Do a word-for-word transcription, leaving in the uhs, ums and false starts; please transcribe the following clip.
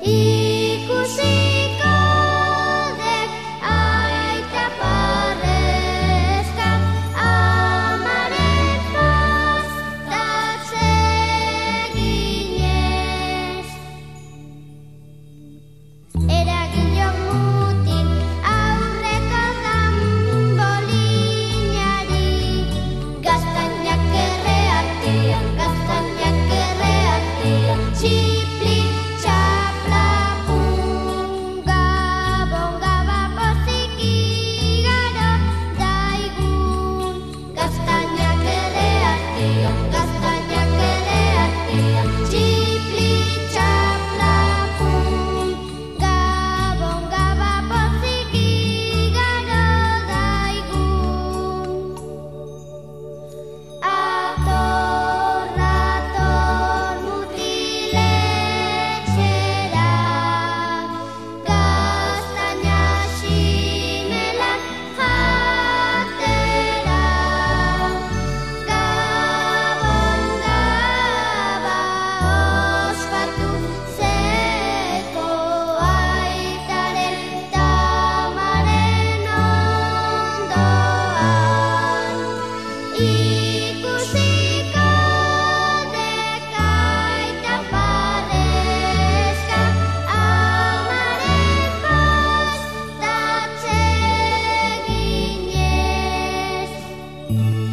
Ikusiko dek aita parrezka amaren pastatzeginez. Eragilo mutin aurreko dambolinari, gaztainak erre artean, gaztainak erre artean, txipli txapla punga bonga bapozik igaro daigun. Gaztainak erre artean, gaztainak erre artean, txipli txapla punga bonga bapozik igaro daigun. Ator, ator mutiletxera, gaztaina ximelan jatera. Gabon gaba ospatu zeko aitaren tamaren ondoan. Ikusiko dek aita parrezka amaren pastatzeginez.